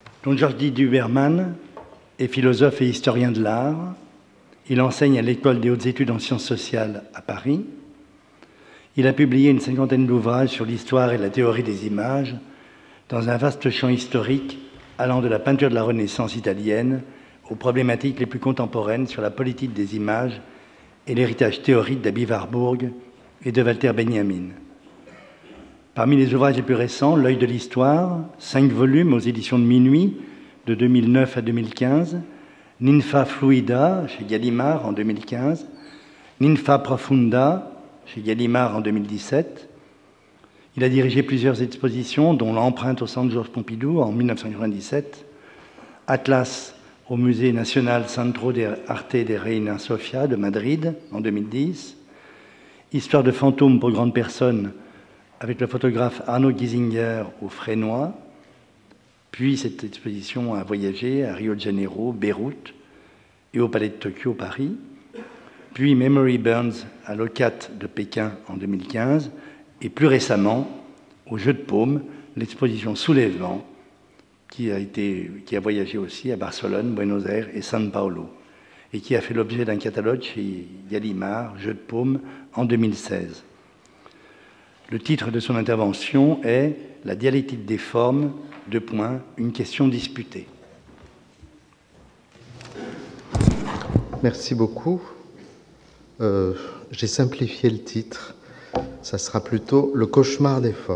Donc Georges Duberman est philosophe et historien de l'art. Il enseigne à l'École des hautes études en sciences sociales à Paris. Il a publié une 50aine d'ouvrages sur l'histoire et la théorie des images dans un vaste champ historique allant de la peinture de la Renaissance italienne aux problématiques les plus contemporaines sur la politique des images et l'héritage théorique d'Abi Warburg et de Walter Benjamin. Parmi les ouvrages les plus récents, L'œil de l'histoire, 5 volumes aux éditions de Minuit, de 2009 à 2015, Ninfa Fluida, chez Gallimard en 2015, Ninfa Profunda, chez Gallimard en 2017. Il a dirigé plusieurs expositions, dont l'Empreinte au Centre Georges Pompidou en 1997, Atlas au Musée national Centro de Arte de Reina Sofia de Madrid en 2010, Histoire de fantômes pour grandes personnes avec le photographe Arnaud Giesinger au Frénois, puis cette exposition a voyagé à Rio de Janeiro, Beyrouth et au Palais de Tokyo, Paris, puis Memory Burns à l'OCAT de Pékin en 2015, et plus récemment, au Jeu de Paume, l'exposition Soulèvement, qui a voyagé aussi à Barcelone, Buenos Aires et São Paulo, et qui a fait l'objet d'un catalogue chez Gallimard, Jeu de Paume, en 2016. Le titre de son intervention est « La dialectique des formes, une question disputée ». Merci beaucoup. J'ai simplifié le titre. Ça sera plutôt « Le cauchemar des formes ».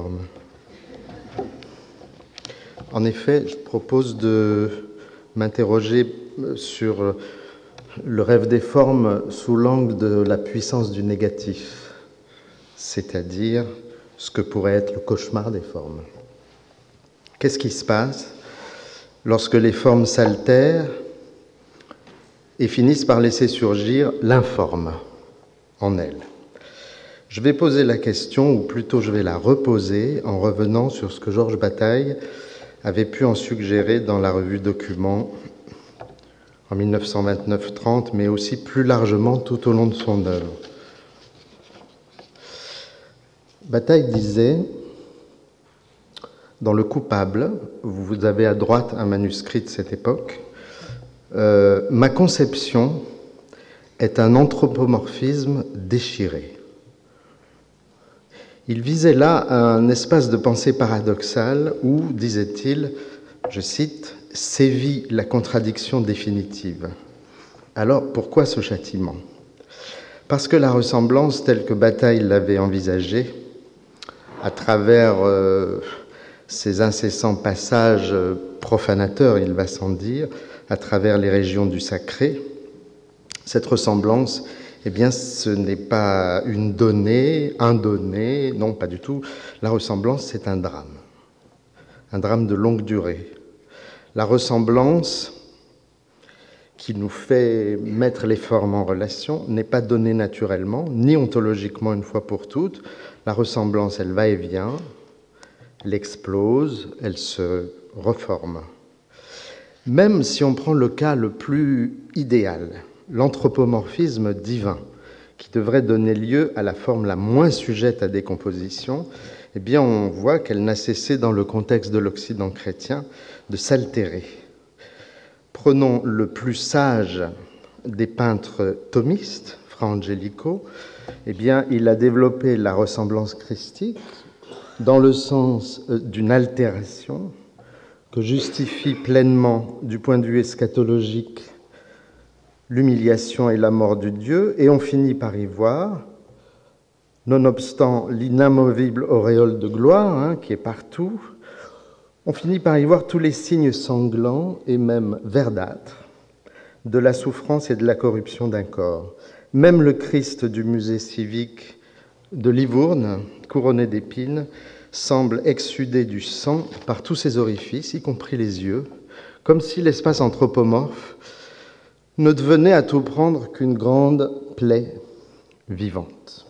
En effet, je propose de m'interroger sur le rêve des formes sous l'angle de la puissance du négatif, c'est-à-dire ce que pourrait être le cauchemar des formes. Qu'est-ce qui se passe lorsque les formes s'altèrent et finissent par laisser surgir l'informe en elles? Je vais poser la question, ou plutôt je vais la reposer en revenant sur ce que Georges Bataille avait pu en suggérer dans la revue Document en 1929-30, mais aussi plus largement tout au long de son œuvre. Bataille disait, dans Le Coupable, vous avez à droite un manuscrit de cette époque, ma conception est un anthropomorphisme déchiré. Il visait là un espace de pensée paradoxal où, disait-il, je cite, « sévit la contradiction définitive ». Alors, pourquoi ce châtiment ? Parce que la ressemblance telle que Bataille l'avait envisagée, à travers ces incessants passages profanateurs, il va sans dire, à travers les régions du sacré, cette ressemblance, eh bien, ce n'est pas une donnée, un donné, non, pas du tout. La ressemblance, c'est un drame de longue durée. La ressemblance qui nous fait mettre les formes en relation n'est pas donnée naturellement, ni ontologiquement une fois pour toutes. La ressemblance, elle va et vient, elle explose, elle se reforme. Même si on prend le cas le plus idéal, l'anthropomorphisme divin, qui devrait donner lieu à la forme la moins sujette à décomposition, eh bien on voit qu'elle n'a cessé dans le contexte de l'Occident chrétien de s'altérer. Prenons le plus sage des peintres thomistes, Fra Angelico, eh bien il a développé la ressemblance christique dans le sens d'une altération que justifie pleinement du point de vue eschatologique l'humiliation et la mort du Dieu, et on finit par y voir, nonobstant l'inamovible auréole de gloire qui est partout, on finit par y voir tous les signes sanglants et même verdâtres de la souffrance et de la corruption d'un corps. Même le Christ du musée civique de Livourne, couronné d'épines, semble exsuder du sang par tous ses orifices, y compris les yeux, comme si l'espace anthropomorphe ne devenait à tout prendre qu'une grande plaie vivante.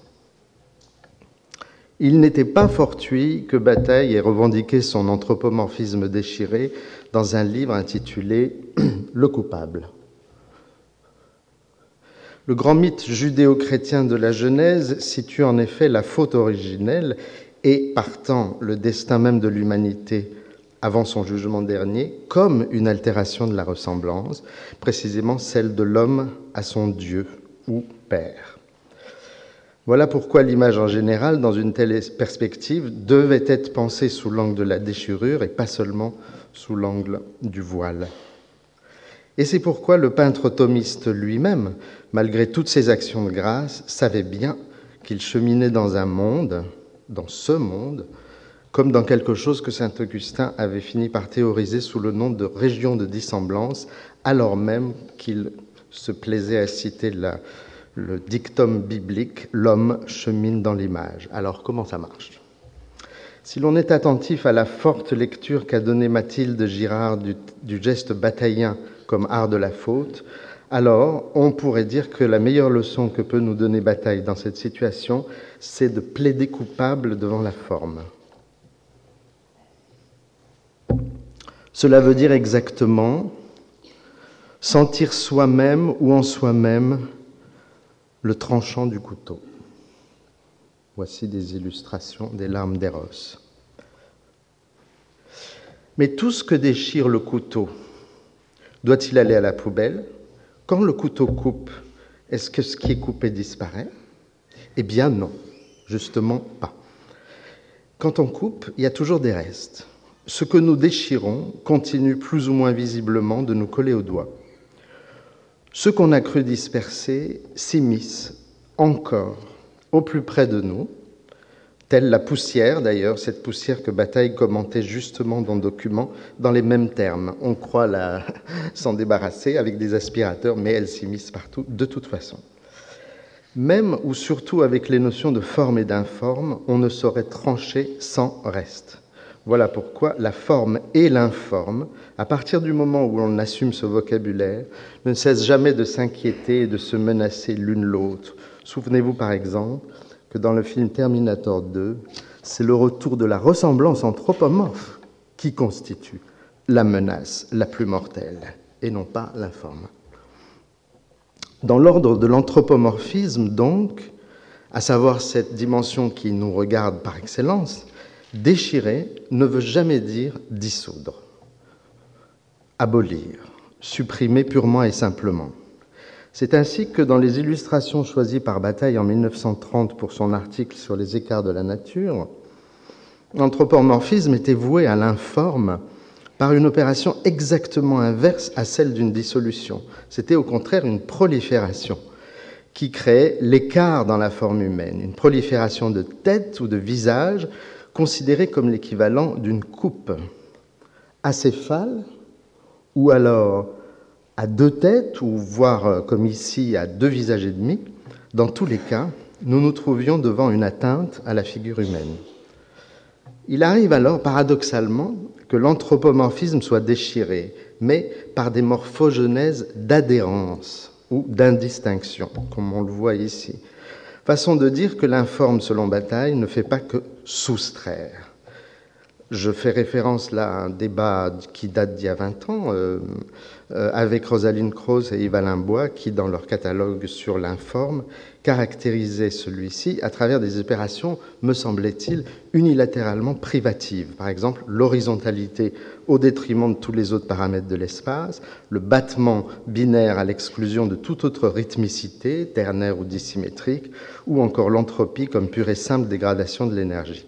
Il n'était pas fortuit que Bataille ait revendiqué son anthropomorphisme déchiré dans un livre intitulé « Le Coupable ». Le grand mythe judéo-chrétien de la Genèse situe en effet la faute originelle et, partant, le destin même de l'humanité avant son jugement dernier, comme une altération de la ressemblance, précisément celle de l'homme à son Dieu ou Père. Voilà pourquoi l'image en général, dans une telle perspective, devait être pensée sous l'angle de la déchirure et pas seulement sous l'angle du voile. Et c'est pourquoi le peintre thomiste lui-même, malgré toutes ses actions de grâce, savait bien qu'il cheminait dans un monde, dans ce monde, comme dans quelque chose que saint Augustin avait fini par théoriser sous le nom de région de dissemblance, alors même qu'il se plaisait à citer le dictum biblique « l'homme chemine dans l'image ». Alors comment ça marche ? Si l'on est attentif à la forte lecture qu'a donnée Mathilde Girard du geste bataillien comme art de la faute, alors on pourrait dire que la meilleure leçon que peut nous donner Bataille dans cette situation, c'est de plaider coupable devant la forme. Cela veut dire exactement sentir soi-même ou en soi-même le tranchant du couteau. Voici des illustrations des larmes d'Eros. Mais tout ce que déchire le couteau, doit-il aller à la poubelle ? Quand le couteau coupe, est-ce que ce qui est coupé disparaît ? Eh bien non, justement pas. Quand on coupe, il y a toujours des restes. Ce que nous déchirons continue plus ou moins visiblement de nous coller au doigt. Ce qu'on a cru disperser s'immisce encore au plus près de nous, telle la poussière d'ailleurs, cette poussière que Bataille commentait justement dans le document, dans les mêmes termes. On croit s'en débarrasser avec des aspirateurs, mais elle s'immisce partout de toute façon. Même ou surtout avec les notions de forme et d'informe, on ne saurait trancher sans reste. Voilà pourquoi la forme et l'informe, à partir du moment où on assume ce vocabulaire, ne cessent jamais de s'inquiéter et de se menacer l'une l'autre. Souvenez-vous par exemple que dans le film Terminator 2, c'est le retour de la ressemblance anthropomorphe qui constitue la menace la plus mortelle, et non pas l'informe. Dans l'ordre de l'anthropomorphisme, donc, à savoir cette dimension qui nous regarde par excellence, déchirer ne veut jamais dire dissoudre, abolir, supprimer purement et simplement. C'est ainsi que dans les illustrations choisies par Bataille en 1930 pour son article sur les écarts de la nature, l'anthropomorphisme était voué à l'informe par une opération exactement inverse à celle d'une dissolution. C'était au contraire une prolifération qui créait l'écart dans la forme humaine, une prolifération de tête ou de visage considéré comme l'équivalent d'une coupe acéphale ou alors à deux têtes, ou voire comme ici à deux visages et demi. Dans tous les cas, nous nous trouvions devant une atteinte à la figure humaine. Il arrive alors, paradoxalement, que l'anthropomorphisme soit déchiré, mais par des morphogenèses d'adhérence ou d'indistinction, comme on le voit ici. Façon de dire que l'informe, selon Bataille, ne fait pas que soustraire. Je fais référence là à un débat qui date d'il y a 20 ans avec Rosaline Krauss et Yves-Alain Bois qui, dans leur catalogue sur l'informe, caractérisaient celui-ci à travers des opérations, me semblait-il, unilatéralement privatives. Par exemple, l'horizontalité au détriment de tous les autres paramètres de l'espace, le battement binaire à l'exclusion de toute autre rythmicité, ternaire ou dissymétrique, ou encore l'entropie comme pure et simple dégradation de l'énergie.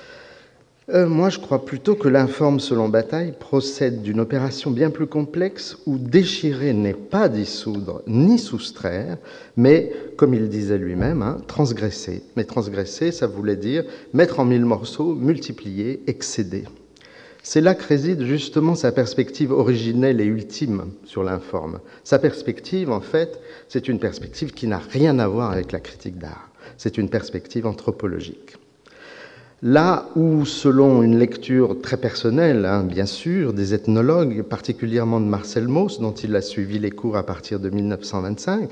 Moi, je crois plutôt que l'informe, selon Bataille, procède d'une opération bien plus complexe où déchirer n'est pas dissoudre ni soustraire, mais, comme il disait lui-même, transgresser. Mais transgresser, ça voulait dire mettre en 1000 morceaux, multiplier, excéder. C'est là que réside justement sa perspective originelle et ultime sur l'informe. Sa perspective, en fait, c'est une perspective qui n'a rien à voir avec la critique d'art. C'est une perspective anthropologique. Là où, selon une lecture très personnelle, bien sûr, des ethnologues, particulièrement de Marcel Mauss, dont il a suivi les cours à partir de 1925,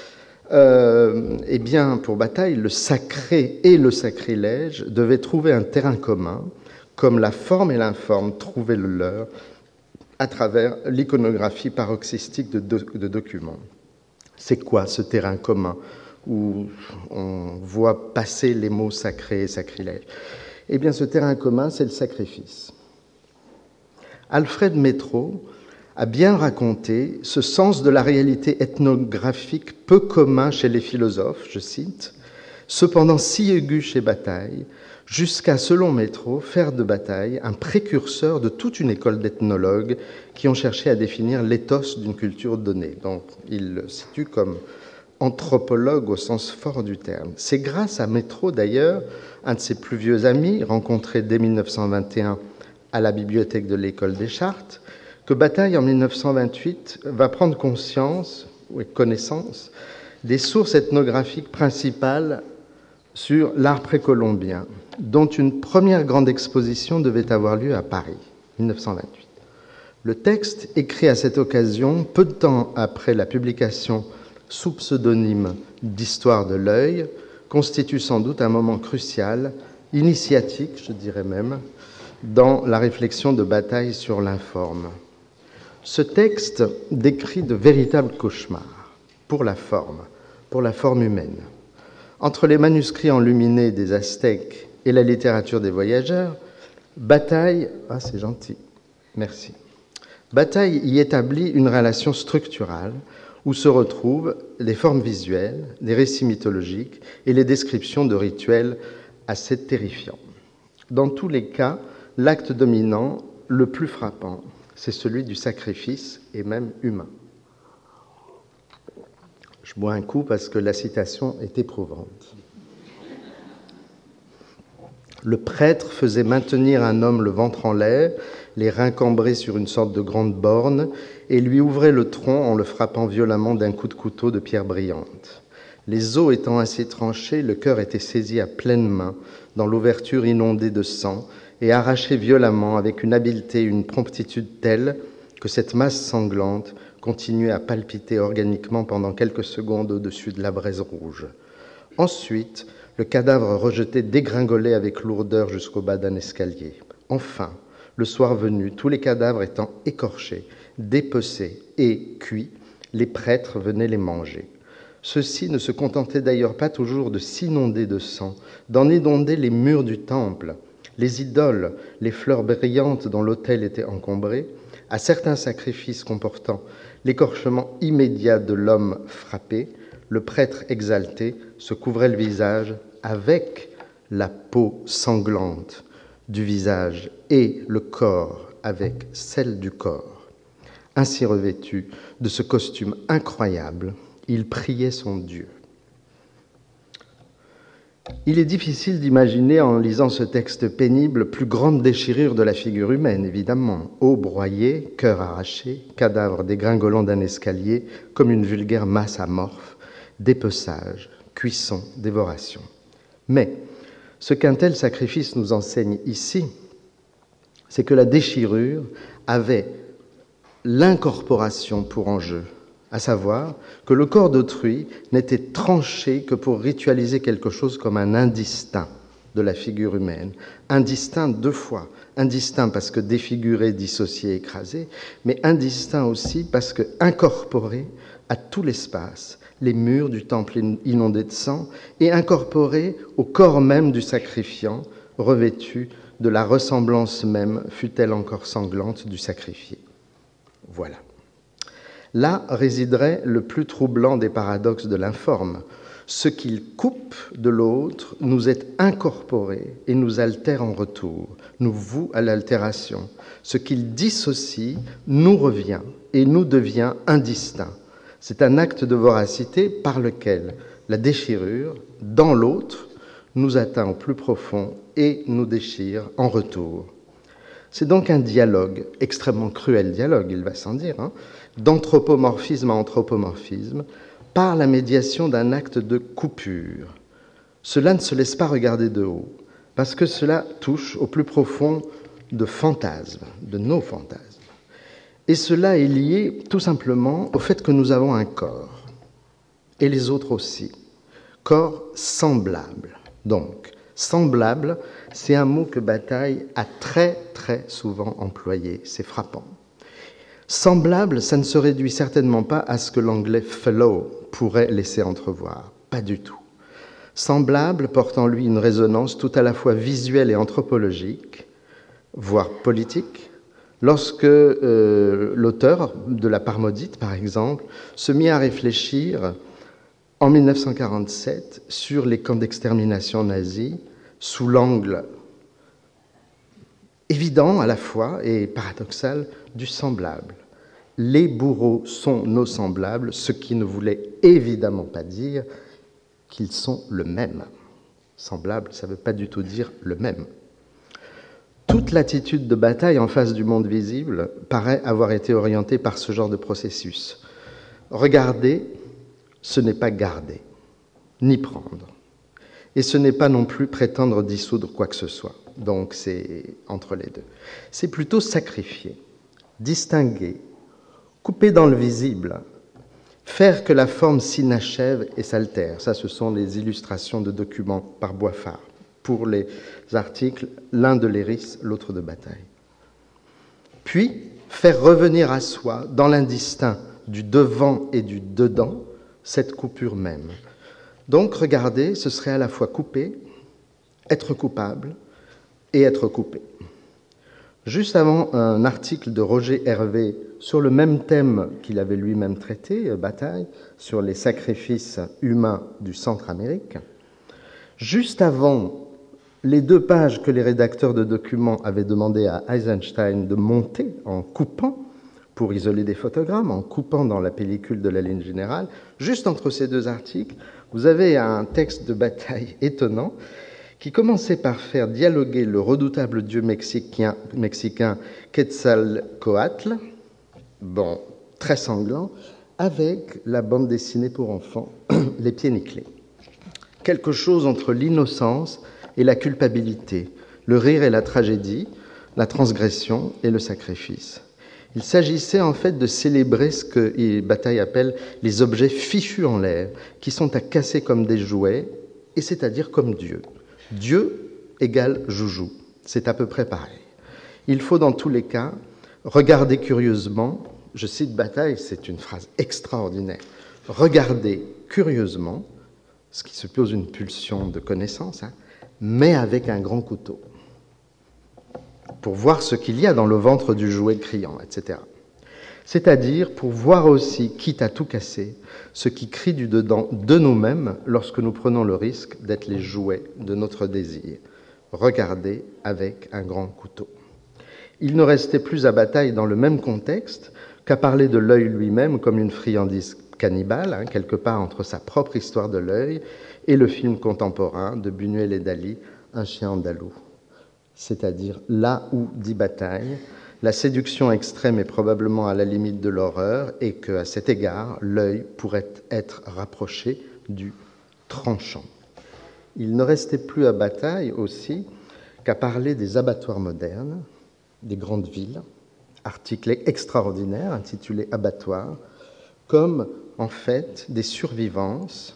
eh bien, pour Bataille, le sacré et le sacrilège devaient trouver un terrain commun, comme la forme et l'informe trouvaient le leur à travers l'iconographie paroxystique de documents. C'est quoi ce terrain commun où on voit passer les mots sacré et sacrilège? Eh bien, ce terrain commun, c'est le sacrifice. Alfred Métraux a bien raconté ce sens de la réalité ethnographique peu commun chez les philosophes, je cite, « cependant si aigu chez Bataille, jusqu'à, selon Métraux, faire de Bataille un précurseur de toute une école d'ethnologues qui ont cherché à définir l'éthos d'une culture donnée. » Donc, il le situe comme anthropologue au sens fort du terme. C'est grâce à Métraux, d'ailleurs, un de ses plus vieux amis, rencontré dès 1921 à la bibliothèque de l'École des Chartes, que Bataille, en 1928, va prendre conscience, ou connaissance, des sources ethnographiques principales sur l'art précolombien, dont une première grande exposition devait avoir lieu à Paris, 1928. Le texte, écrit à cette occasion, peu de temps après la publication sous pseudonyme d'Histoire de l'œil, constitue sans doute un moment crucial, initiatique, je dirais même, dans la réflexion de Bataille sur l'informe. Ce texte décrit de véritables cauchemars pour la forme humaine. Entre les manuscrits enluminés des Aztèques et la littérature des voyageurs, Bataille, c'est gentil, merci. Bataille y établit une relation structurale où se retrouvent les formes visuelles, les récits mythologiques et les descriptions de rituels assez terrifiants. Dans tous les cas, l'acte dominant, le plus frappant, c'est celui du sacrifice, et même humain. Je bois un coup parce que la citation est éprouvante. Le prêtre faisait maintenir un homme le ventre en l'air, les reins cambrés sur une sorte de grande borne, et lui ouvrait le tronc en le frappant violemment d'un coup de couteau de pierre brillante. Les os étant ainsi tranchés, le cœur était saisi à pleine main dans l'ouverture inondée de sang et arraché violemment avec une habileté et une promptitude telles que cette masse sanglante continuait à palpiter organiquement pendant quelques secondes au-dessus de la braise rouge. Ensuite, le cadavre rejeté dégringolait avec lourdeur jusqu'au bas d'un escalier. Enfin, le soir venu, tous les cadavres étant écorchés, dépecés et cuits, les prêtres venaient les manger. Ceux-ci ne se contentaient d'ailleurs pas toujours de s'inonder de sang, d'en inonder les murs du temple, les idoles, les fleurs brillantes dont l'autel était encombré, à certains sacrifices comportant l'écorchement immédiat de l'homme frappé, le prêtre exalté se couvrait le visage avec la peau sanglante du visage et le corps avec celle du corps. Ainsi revêtu de ce costume incroyable, il priait son Dieu. Il est difficile d'imaginer, en lisant ce texte pénible, plus grande déchirure de la figure humaine, évidemment. Os broyés, cœur arraché, cadavre dégringolant d'un escalier, comme une vulgaire masse amorphe, dépeçage, cuisson, dévoration. Mais ce qu'un tel sacrifice nous enseigne ici, c'est que la déchirure avait l'incorporation pour enjeu, à savoir que le corps d'autrui n'était tranché que pour ritualiser quelque chose comme un indistinct de la figure humaine. Indistinct deux fois. Indistinct parce que défiguré, dissocié, écrasé, mais indistinct aussi parce que incorporé à tout l'espace, les murs du temple inondés de sang, et incorporé au corps même du sacrifiant, revêtu de la ressemblance même, fût-elle encore sanglante, du sacrifié. Voilà. Là résiderait le plus troublant des paradoxes de l'informe. Ce qu'il coupe de l'autre nous est incorporé et nous altère en retour, nous voue à l'altération. Ce qu'il dissocie nous revient et nous devient indistinct. C'est un acte de voracité par lequel la déchirure, dans l'autre, nous atteint au plus profond et nous déchire en retour. C'est donc un dialogue, extrêmement cruel dialogue, il va sans dire, d'anthropomorphisme à anthropomorphisme, par la médiation d'un acte de coupure. Cela ne se laisse pas regarder de haut, parce que cela touche au plus profond de fantasmes, de nos fantasmes. Et cela est lié tout simplement au fait que nous avons un corps, et les autres aussi, corps semblable. Donc, semblable, c'est un mot que Bataille a très très souvent employé, c'est frappant. Semblable, ça ne se réduit certainement pas à ce que l'anglais fellow pourrait laisser entrevoir, pas du tout. Semblable porte en lui une résonance tout à la fois visuelle et anthropologique, voire politique, lorsque l'auteur de La part maudite, par exemple, se mit à réfléchir en 1947 sur les camps d'extermination nazis sous l'angle évident à la fois et paradoxal du semblable. Les bourreaux sont nos semblables, ce qui ne voulait évidemment pas dire qu'ils sont le même. Semblable, ça ne veut pas du tout dire le même. Toute l'attitude de bataille en face du monde visible paraît avoir été orientée par ce genre de processus. Regarder, ce n'est pas garder, ni prendre. Et ce n'est pas non plus prétendre dissoudre quoi que ce soit. Donc c'est entre les deux. C'est plutôt sacrifier, distinguer, couper dans le visible, faire que la forme s'inachève et s'altère. Ça, ce sont les illustrations de documents par Boiffard. Pour les articles, l'un de Léris, l'autre de Bataille. Puis, faire revenir à soi, dans l'indistinct du devant et du dedans, cette coupure même. Donc, regarder, ce serait à la fois couper, être coupable et être coupé. Juste avant un article de Roger Hervé sur le même thème qu'il avait lui-même traité, Bataille, sur les sacrifices humains du Centre-Amérique, juste avant les 2 pages que les rédacteurs de documents avaient demandé à Eisenstein de monter en coupant, pour isoler des photogrammes, en coupant dans la pellicule de la ligne générale, juste entre ces 2 articles, vous avez un texte de Bataille étonnant qui commençait par faire dialoguer le redoutable dieu mexicain Quetzalcoatl, bon, très sanglant, avec la bande dessinée pour enfants, Les Pieds nickelés. Quelque chose entre l'innocence et la culpabilité, le rire et la tragédie, la transgression et le sacrifice. Il s'agissait en fait de célébrer ce que Bataille appelle les objets fichus en l'air, qui sont à casser comme des jouets, et c'est-à-dire comme Dieu. Dieu égale joujou, c'est à peu près pareil. Il faut dans tous les cas regarder curieusement, je cite Bataille, c'est une phrase extraordinaire, regarder curieusement, ce qui suppose une pulsion de connaissance, mais avec un grand couteau, pour voir ce qu'il y a dans le ventre du jouet criant, etc. C'est-à-dire pour voir aussi, quitte à tout casser, ce qui crie du dedans de nous-mêmes lorsque nous prenons le risque d'être les jouets de notre désir. Regarder avec un grand couteau. Il ne restait plus à Bataille dans le même contexte qu'à parler de l'œil lui-même comme une friandise cannibale, quelque part entre sa propre histoire de l'œil et le film contemporain de Buñuel et Dali, Un chien andalou. C'est-à-dire là où, dit Bataille, la séduction extrême est probablement à la limite de l'horreur et qu'à cet égard, l'œil pourrait être rapproché du tranchant. Il ne restait plus à Bataille aussi qu'à parler des abattoirs modernes, des grandes villes, article extraordinaire intitulé « Abattoirs », comme en fait des survivances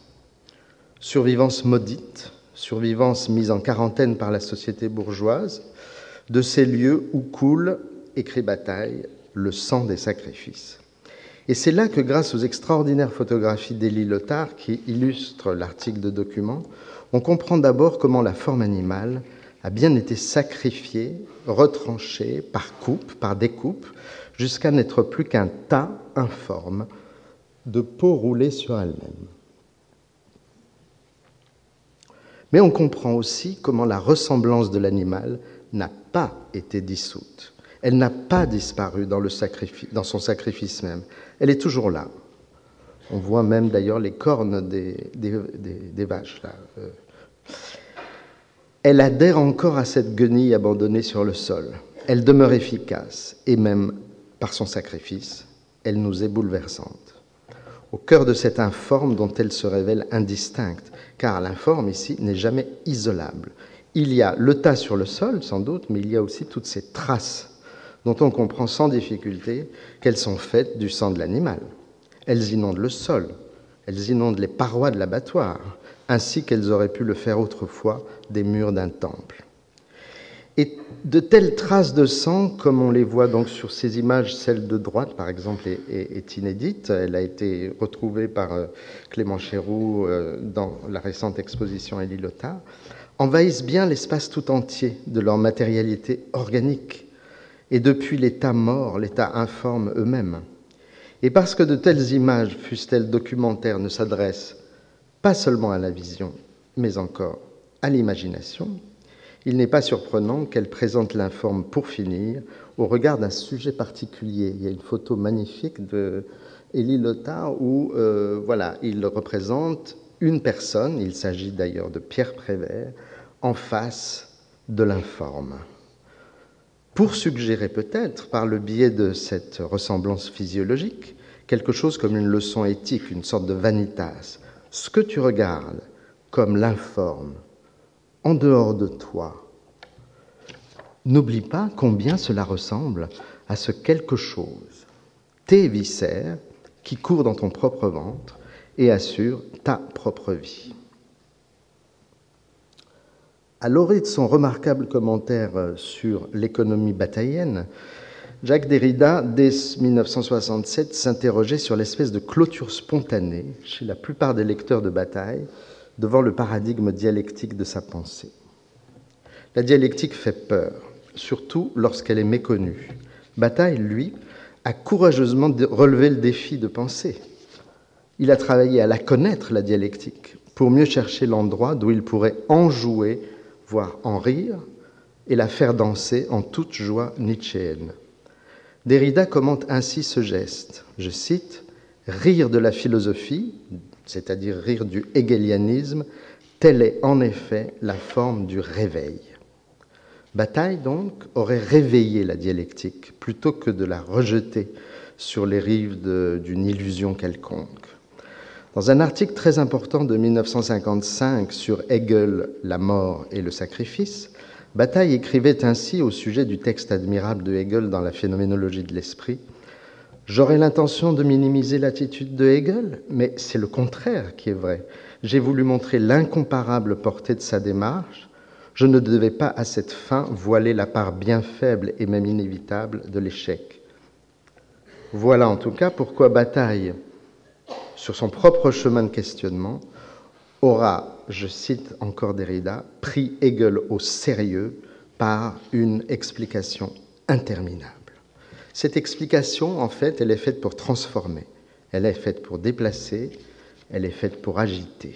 maudites, survivances mises en quarantaine par la société bourgeoise, de ces lieux où coule, écrit Bataille, le sang des sacrifices. Et c'est là que, grâce aux extraordinaires photographies d'Élie Letard, qui illustrent l'article de document, on comprend d'abord comment la forme animale a bien été sacrifiée, retranchée par coupe, par découpe, jusqu'à n'être plus qu'un tas informe de peau roulée sur elle-même. Mais on comprend aussi comment la ressemblance de l'animal n'a pas été dissoute. Elle n'a pas disparu dans son sacrifice même. Elle est toujours là. On voit même d'ailleurs les cornes des vaches. Là. Elle adhère encore à cette guenille abandonnée sur le sol. Elle demeure efficace et même, par son sacrifice, elle nous est bouleversante. Au cœur de cette informe dont elle se révèle indistincte, car l'informe ici n'est jamais isolable. Il y a le tas sur le sol, sans doute, mais il y a aussi toutes ces traces dont on comprend sans difficulté qu'elles sont faites du sang de l'animal. Elles inondent le sol, elles inondent les parois de l'abattoir, ainsi qu'elles auraient pu le faire autrefois des murs d'un temple. Et de telles traces de sang, comme on les voit donc sur ces images, celle de droite par exemple est inédite, elle a été retrouvée par Clément Chéroux dans la récente exposition Élie Letard, envahissent bien l'espace tout entier de leur matérialité organique et depuis l'état mort, l'état informe eux-mêmes. Et parce que de telles images, fussent-elles documentaires, ne s'adressent pas seulement à la vision, mais encore à l'imagination, il n'est pas surprenant qu'elles présentent l'informe pour finir au regard d'un sujet particulier. Il y a une photo magnifique de Élie Letard où il représente une personne, il s'agit d'ailleurs de Pierre Prévert, en face de l'informe. Pour suggérer peut-être, par le biais de cette ressemblance physiologique, quelque chose comme une leçon éthique, une sorte de vanitas. Ce que tu regardes comme l'informe, en dehors de toi, n'oublie pas combien cela ressemble à ce quelque chose, tes viscères qui courent dans ton propre ventre et assurent ta propre vie. À l'orée de son remarquable commentaire sur l'économie bataillenne, Jacques Derrida, dès 1967, s'interrogeait sur l'espèce de clôture spontanée chez la plupart des lecteurs de Bataille devant le paradigme dialectique de sa pensée. La dialectique fait peur, surtout lorsqu'elle est méconnue. Bataille, lui, a courageusement relevé le défi de penser. Il a travaillé à la connaître, la dialectique, pour mieux chercher l'endroit d'où il pourrait en jouer, voire en rire, et la faire danser en toute joie nietzschéenne. Derrida commente ainsi ce geste, je cite, « Rire de la philosophie, c'est-à-dire rire du hegelianisme, telle est en effet la forme du réveil. » Bataille, donc, aurait réveillé la dialectique plutôt que de la rejeter sur les rives d'une illusion quelconque. Dans un article très important de 1955 sur Hegel, la mort et le sacrifice, Bataille écrivait ainsi au sujet du texte admirable de Hegel dans la phénoménologie de l'esprit. « J'aurais l'intention de minimiser l'attitude de Hegel, mais c'est le contraire qui est vrai. J'ai voulu montrer l'incomparable portée de sa démarche. Je ne devais pas à cette fin voiler la part bien faible et même inévitable de l'échec. » Voilà en tout cas pourquoi Bataille, sur son propre chemin de questionnement, aura, je cite encore Derrida, pris Hegel au sérieux par une explication interminable. Cette explication, en fait, elle est faite pour transformer, elle est faite pour déplacer, elle est faite pour agiter.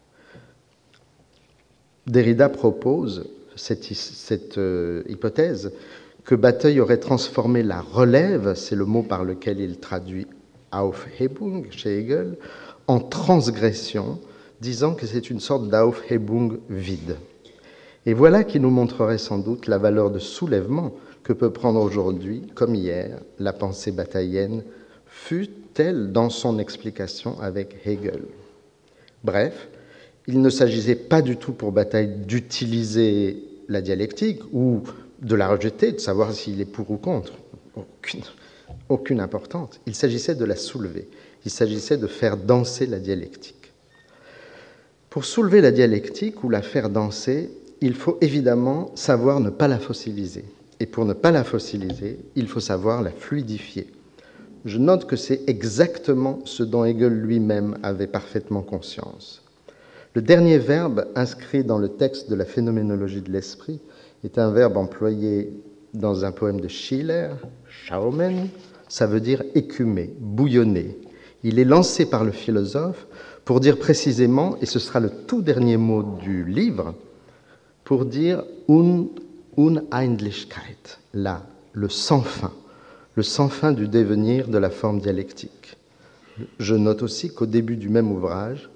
Derrida propose cette hypothèse que Bataille aurait transformé la relève, c'est le mot par lequel il traduit Aufhebung chez Hegel, en transgression, disant que c'est une sorte d'Aufhebung vide. Et voilà qui nous montrerait sans doute la valeur de soulèvement que peut prendre aujourd'hui, comme hier, la pensée bataillienne, fut-elle dans son explication avec Hegel. Bref, il ne s'agissait pas du tout pour Bataille d'utiliser la dialectique ou de la rejeter, de savoir s'il est pour ou contre. Aucune importance. Il s'agissait de la soulever. Il s'agissait de faire danser la dialectique. Pour soulever la dialectique ou la faire danser, il faut évidemment savoir ne pas la fossiliser. Et pour ne pas la fossiliser, il faut savoir la fluidifier. Je note que c'est exactement ce dont Hegel lui-même avait parfaitement conscience. Le dernier verbe inscrit dans le texte de la phénoménologie de l'esprit est un verbe employé dans un poème de Schiller, Schaumen, ça veut dire écumer, bouillonner. Il est lancé par le philosophe pour dire précisément, et ce sera le tout dernier mot du livre, pour dire Unendlichkeit, là, le sans-fin du devenir de la forme dialectique. Je note aussi qu'au début du même ouvrage,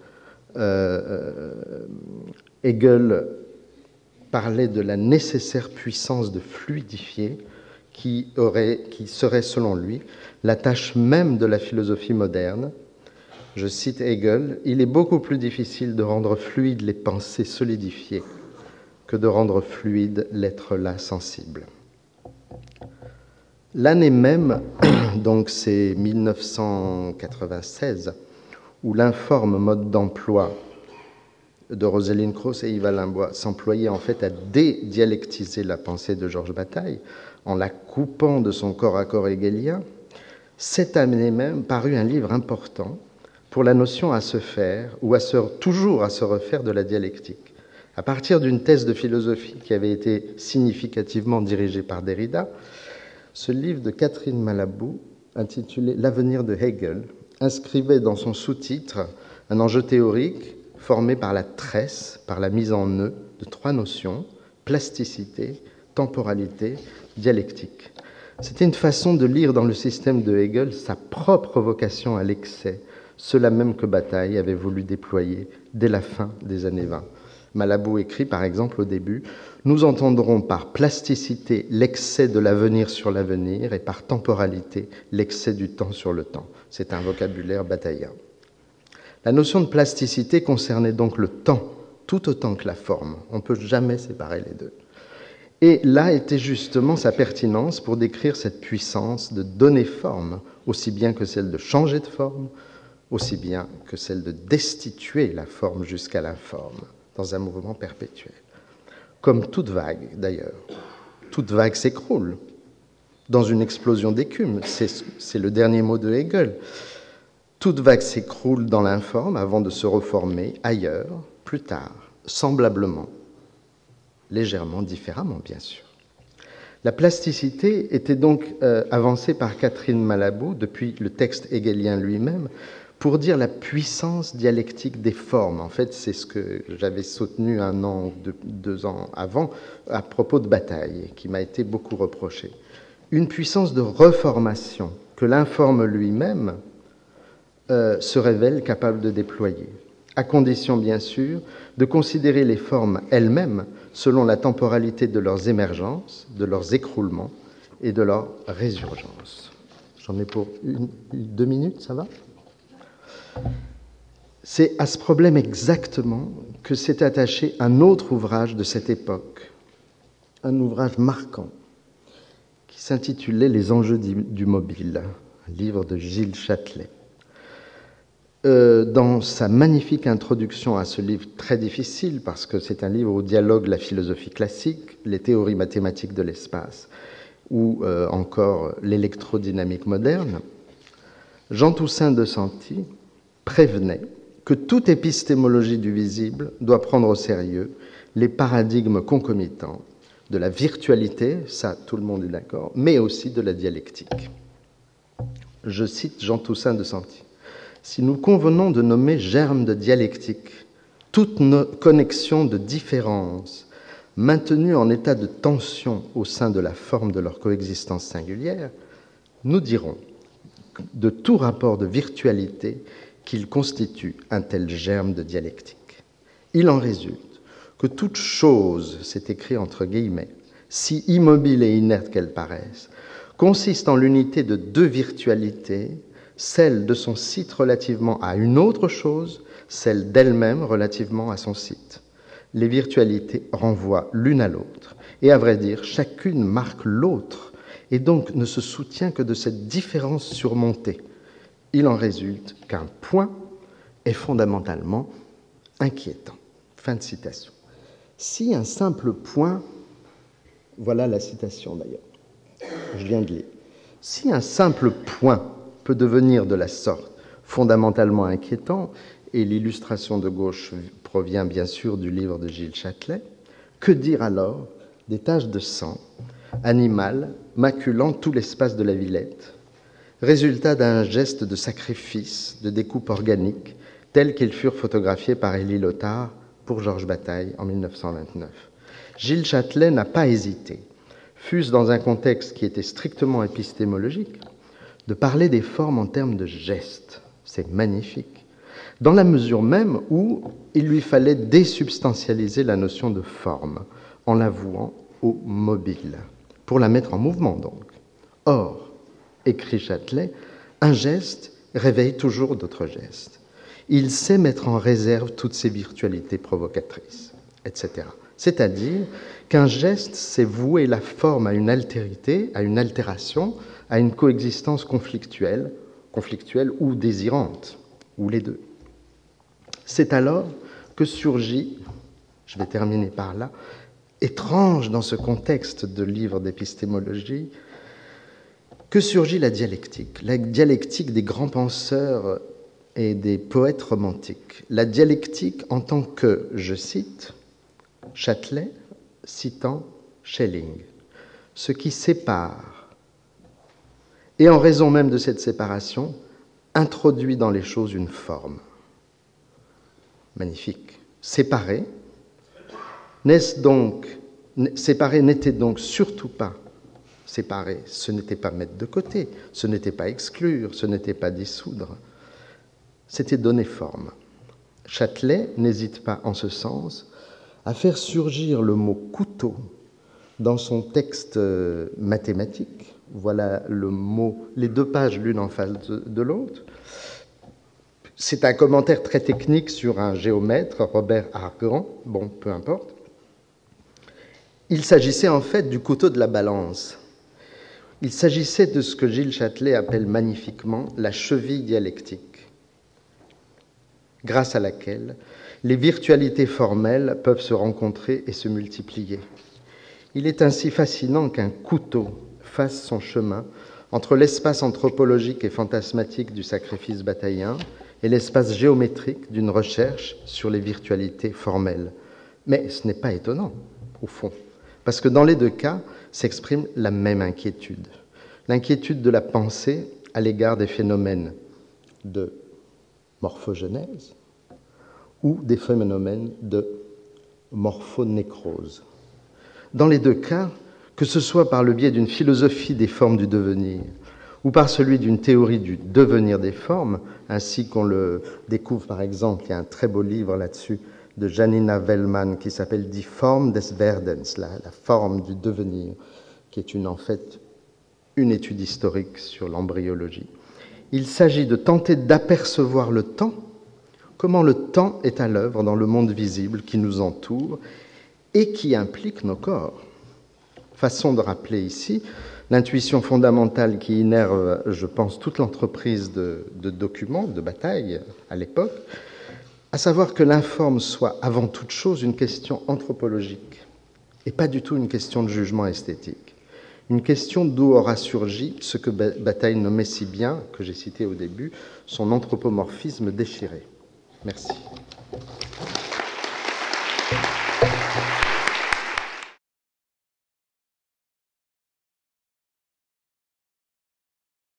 Hegel parlait de la nécessaire puissance de fluidifier qui serait, selon lui, la tâche même de la philosophie moderne. Je cite Hegel, « Il est beaucoup plus difficile de rendre fluides les pensées solidifiées que de rendre fluide l'être-là sensible. » L'année même, donc c'est 1996, où l'informe mode d'emploi de Roselyne Krauss et Yves Alain-Bois s'employait en fait à dédialectiser la pensée de Georges Bataille en la coupant de son corps à corps hegelien, cette année même parut un livre important pour la notion à se faire ou toujours à se refaire de la dialectique. À partir d'une thèse de philosophie qui avait été significativement dirigée par Derrida, Ce livre de Catherine Malabou, intitulé « L'avenir de Hegel », inscrivait dans son sous-titre un enjeu théorique formé par la tresse, par la mise en nœud de trois notions, plasticité, temporalité, dialectique. C'était une façon de lire dans le système de Hegel sa propre vocation à l'excès, cela même que Bataille avait voulu déployer dès la fin des années 20. Malabou écrit par exemple au début « Nous entendrons par plasticité l'excès de l'avenir sur l'avenir et par temporalité l'excès du temps sur le temps. » C'est un vocabulaire bataillien. La notion de plasticité concernait donc le temps tout autant que la forme. On ne peut jamais séparer les deux. Et là était justement sa pertinence pour décrire cette puissance de donner forme, aussi bien que celle de changer de forme, aussi bien que celle de destituer la forme jusqu'à l'informe, dans un mouvement perpétuel. Comme toute vague, d'ailleurs. Toute vague s'écroule dans une explosion d'écume. C'est le dernier mot de Hegel. Toute vague s'écroule dans l'informe avant de se reformer ailleurs, plus tard, semblablement, légèrement différemment, bien sûr. La plasticité était donc avancée par Catherine Malabou depuis le texte hegelien lui-même pour dire la puissance dialectique des formes. En fait, c'est ce que j'avais soutenu 1 an ou 2 ans avant à propos de Bataille, qui m'a été beaucoup reproché. Une puissance de reformation que l'informe lui-même se révèle capable de déployer, à condition, bien sûr, de considérer les formes elles-mêmes selon la temporalité de leurs émergences, de leurs écroulements et de leur résurgence. J'en ai pour 2 minutes, ça va ? C'est à ce problème exactement que s'est attaché un autre ouvrage de cette époque, un ouvrage marquant, qui s'intitulait « Les enjeux du mobile », un livre de Gilles Châtelet. Dans sa magnifique introduction à ce livre très difficile, parce que c'est un livre où dialogue la philosophie classique, les théories mathématiques de l'espace, ou encore l'électrodynamique moderne, Jean Toussaint de Santi prévenait que toute épistémologie du visible doit prendre au sérieux les paradigmes concomitants de la virtualité, ça tout le monde est d'accord, mais aussi de la dialectique. Je cite Jean Toussaint de Santi. « Si nous convenons de nommer germe de dialectique toute connexion de différence maintenue en état de tension au sein de la forme de leur coexistence singulière, nous dirons de tout rapport de virtualité qu'il constitue un tel germe de dialectique. Il en résulte que toute chose, c'est écrit entre guillemets, si immobile et inerte qu'elle paraisse, consiste en l'unité de 2 virtualités, celle de son site relativement à une autre chose, celle d'elle-même relativement à son site. Les virtualités renvoient l'une à l'autre, et à vrai dire, chacune marque l'autre, et donc ne se soutient que de cette différence surmontée. Il en résulte qu'un point est fondamentalement inquiétant. » Fin de citation. Si un simple point, voilà la citation d'ailleurs, je viens de lire, si un simple point peut devenir de la sorte fondamentalement inquiétant, et l'illustration de gauche provient bien sûr du livre de Gilles Châtelet, que dire alors des taches de sang animales maculant tout l'espace de la Villette, résultat d'un geste de sacrifice, de découpe organique, tels qu'ils furent photographiés par Élie Lothar pour Georges Bataille en 1929. Gilles Châtelet n'a pas hésité, fût-ce dans un contexte qui était strictement épistémologique, de parler des formes en termes de gestes. C'est magnifique. Dans la mesure même où il lui fallait désubstantialiser la notion de forme, en la vouant au mobile, pour la mettre en mouvement donc. Or, écrit Châtelet, un geste réveille toujours d'autres gestes. Il sait mettre en réserve toutes ses virtualités provocatrices, etc. C'est-à-dire qu'un geste, c'est vouer la forme à une altérité, à une altération, à une coexistence conflictuelle ou désirante, ou les deux. C'est alors que surgit, je vais terminer par là, étrange dans ce contexte de livre d'épistémologie, que surgit la dialectique des grands penseurs et des poètes romantiques. La dialectique en tant que, je cite, Châtelet citant Schelling, ce qui sépare et en raison même de cette séparation, introduit dans les choses une forme. Magnifique. Séparer n'était donc surtout pas séparer, ce n'était pas mettre de côté, ce n'était pas exclure, ce n'était pas dissoudre, c'était donner forme. Châtelet n'hésite pas en ce sens à faire surgir le mot couteau dans son texte mathématique. Voilà le mot, les deux pages l'une en face de l'autre. C'est un commentaire très technique sur un géomètre, Robert Argan, bon, peu importe. Il s'agissait en fait du couteau de la balance. Il s'agissait de ce que Gilles Châtelet appelle magnifiquement la cheville dialectique, grâce à laquelle les virtualités formelles peuvent se rencontrer et se multiplier. Il est ainsi fascinant qu'un couteau fasse son chemin entre l'espace anthropologique et fantasmatique du sacrifice bataillien et l'espace géométrique d'une recherche sur les virtualités formelles. Mais ce n'est pas étonnant, au fond, parce que dans les deux cas s'exprime la même inquiétude, l'inquiétude de la pensée à l'égard des phénomènes de morphogenèse ou des phénomènes de morphonécrose. Dans les deux cas, que ce soit par le biais d'une philosophie des formes du devenir ou par celui d'une théorie du devenir des formes, ainsi qu'on le découvre par exemple, il y a un très beau livre là-dessus de Janina Wellman qui s'appelle Die Form des Werdens, la forme du devenir, qui est en fait une étude historique sur l'embryologie. Il s'agit de tenter d'apercevoir le temps, comment le temps est à l'œuvre dans le monde visible qui nous entoure et qui implique nos corps. Façon de rappeler ici l'intuition fondamentale qui innerve, je pense, toute l'entreprise de documents, de bataille à l'époque, à savoir que l'informe soit avant toute chose une question anthropologique et pas du tout une question de jugement esthétique. Une question d'où aura surgi ce que Bataille nommait si bien, que j'ai cité au début, son anthropomorphisme déchiré. Merci.